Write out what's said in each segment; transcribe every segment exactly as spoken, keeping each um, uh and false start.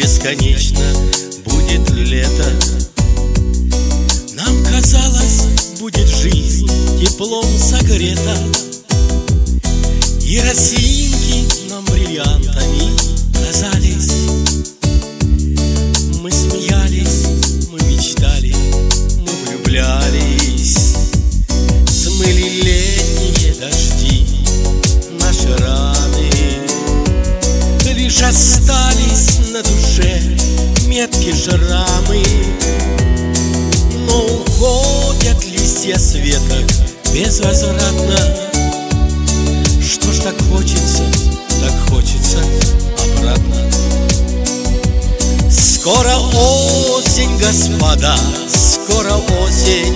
бесконечно будет лето. Нам казалось, будет жизнь теплом согрета, и росинки нам бриллиантами казались. Мы смеялись, мы мечтали, мы влюблялись. Смыли летние дожди наши раны, лишь остались на душе метки шрамы. Но уходят листья с веток безвозвратно. Что ж так хочется, так хочется обратно. Скоро осень, господа, скоро осень.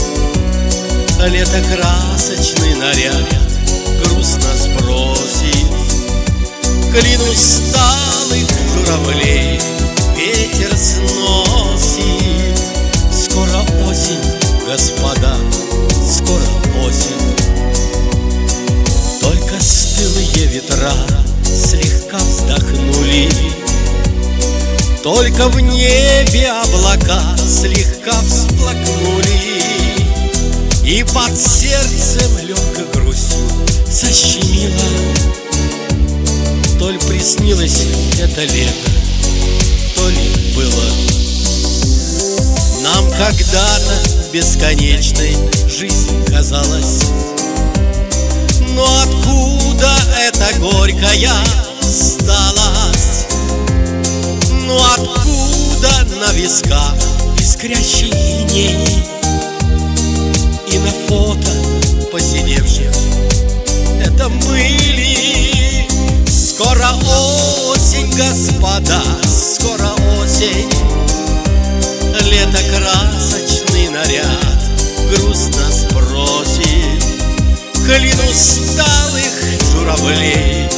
Лето красочный наряд грустно сбросит. Клин усталых журавлей ветер сносит. Скоро осень, господа, скоро осень. Только стылые ветра слегка вздохнули, только в небе облака слегка всплакнули, и под сердцем легкой грустью защемило. То ли приснилось это лето, то ли было нам когда-то бесконечной жизнь казалась. Но откуда эта горькая усталость? Но откуда на висках искрящий иней? И на фото посидевших это были. Скоро осень, господа, скоро осень. Лето красочный наряд грустно сбросит. Клин усталых журавлей